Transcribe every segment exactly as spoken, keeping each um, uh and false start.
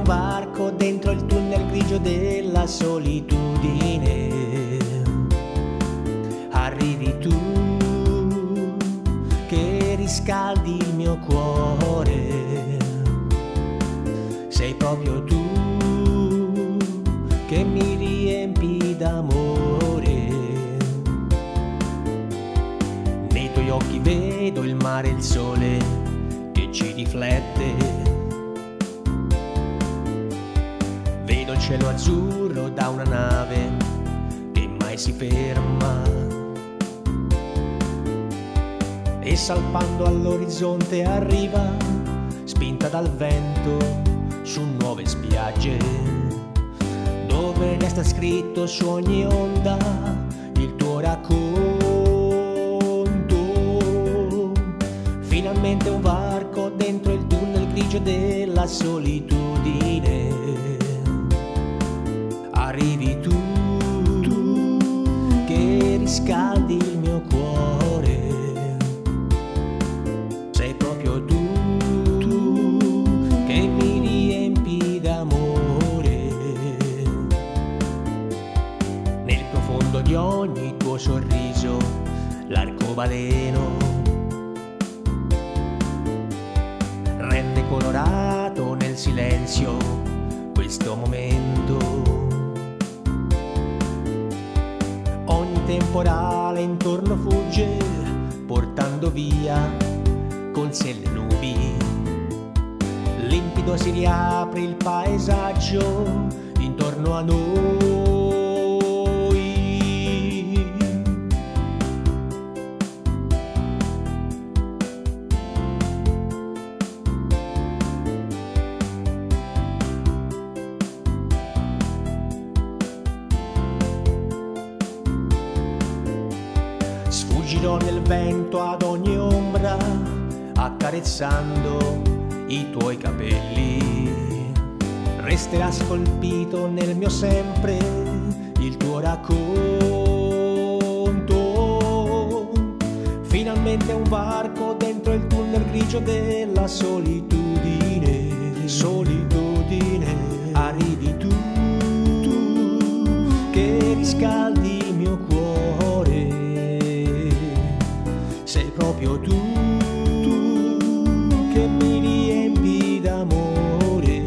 varco dentro il tunnel grigio della solitudine. Arrivi tu che riscaldi il mio cuore, sei proprio tu che mi riempi d'amore. Nei tuoi occhi vedo il mare e il sole che ci riflette, vedo il cielo azzurro da una nave che mai si ferma, e salpando all'orizzonte arriva, spinta dal vento, su nuove spiagge, dove resta scritto su ogni onda il tuo racconto. Finalmente un varco dentro il tunnel grigio della solitudine. Arrivi tu, tu che riscaldi il mio cuore, sei proprio tu, tu che mi riempi d'amore. Nel profondo di ogni tuo sorriso l'arcobaleno rende colorato nel silenzio questo momento. Ogni temporale intorno fugge, portando via con sé le nubi. Limpido si riapre il paesaggio intorno a noi. Sfuggirò nel vento ad ogni ombra, accarezzando i tuoi capelli. Resterà scolpito nel mio sempre il tuo racconto. Finalmente un varco dentro il tunnel grigio della solitudine. Solitudine, arrivi tu, tu che riscaldi il mio cuore, sei proprio tu, tu che mi riempi d'amore.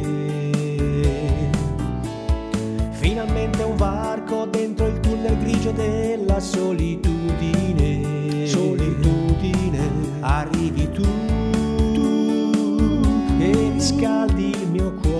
Finalmente un varco dentro il tunnel grigio della solitudine. Solitudine, arrivi tu, tu che riscaldi il mio cuore,